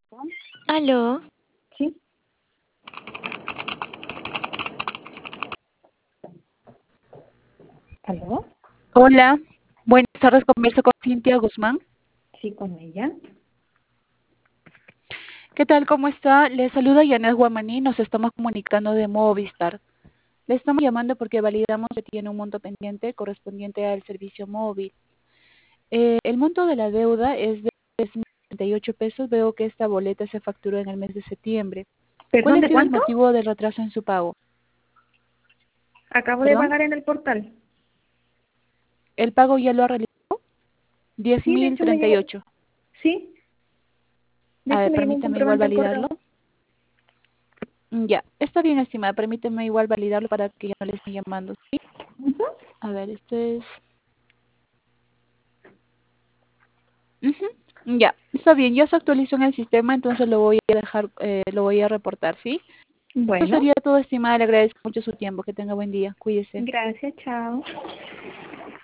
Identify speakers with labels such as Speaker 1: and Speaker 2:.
Speaker 1: Aló,
Speaker 2: Sí, ¿aló?
Speaker 3: Hola, buenas tardes, converso con Cintia Guzmán.
Speaker 2: Sí, con ella.
Speaker 3: ¿Qué tal? ¿Cómo está? Le saluda Yanet Guamaní, nos estamos comunicando de Movistar. Le estamos llamando porque validamos que tiene un monto pendiente correspondiente al servicio móvil. El monto de la deuda es de 38 pesos. Veo que esta boleta se facturó en el mes de septiembre. ¿Cuál
Speaker 2: ¿Perdón,
Speaker 3: ha
Speaker 2: de
Speaker 3: sido el
Speaker 2: cuánto?
Speaker 3: motivo del retraso en su pago?
Speaker 2: Acabo de
Speaker 3: ¿Perdón?
Speaker 2: pagar en el portal.
Speaker 3: ¿El pago ya lo ha realizado? Diez
Speaker 2: Sí, de
Speaker 3: mil
Speaker 2: hecho me
Speaker 3: treinta y
Speaker 2: llegó.
Speaker 3: ocho.
Speaker 2: Sí, de
Speaker 3: A
Speaker 2: hecho
Speaker 3: ver,
Speaker 2: me llegó un
Speaker 3: permítame igual
Speaker 2: comprobante al
Speaker 3: validarlo.
Speaker 2: correo.
Speaker 3: Ya, está bien, estimada. Permíteme igual validarlo para que ya no le estén llamando. ¿Sí?
Speaker 2: Ujú.
Speaker 3: A ver, este es... Ujú. Ya, está bien. Ya se actualizó en el sistema, entonces lo voy a dejar, lo voy a reportar, ¿sí? Eso
Speaker 2: Bueno,
Speaker 3: sería todo, estimada. Le agradezco mucho su tiempo. Que tenga buen día. Cuídese.
Speaker 2: gracias, chao.